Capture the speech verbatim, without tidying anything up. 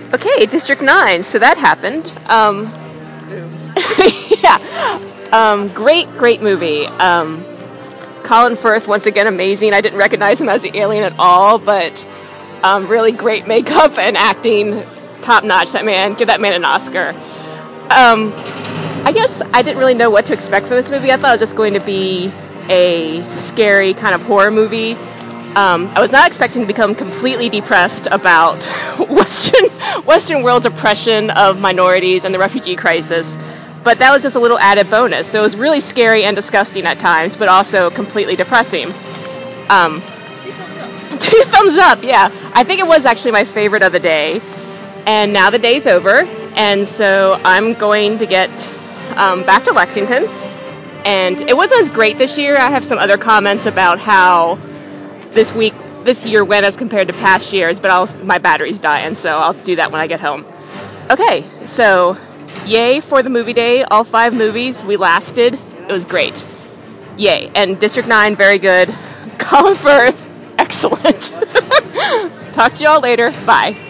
Okay, District nine, so that happened. Um, yeah, um, great, great movie. Um, Colin Firth, once again, amazing. I didn't recognize him as the alien at all, but um, really great makeup and acting, top-notch. That man, give that man an Oscar. Um, I guess I didn't really know what to expect from this movie. I thought it was just going to be a scary kind of horror movie. Um, I was not expecting to become completely depressed about Western Western world's oppression of minorities and the refugee crisis, but that was just a little added bonus. So it was really scary and disgusting at times, but also completely depressing. Um, two thumbs up, yeah. I think it was actually my favorite of the day. And now the day's over, and so I'm going to get um, back to Lexington. And it wasn't as great this year. I have some other comments about how this week, this year went as compared to past years, but I'll, my battery's dying, so I'll do that when I get home. Okay, so yay for the movie day. All five movies, we lasted. It was great. Yay. And District nine, very good. Colin Firth, excellent. Talk to y'all later. Bye.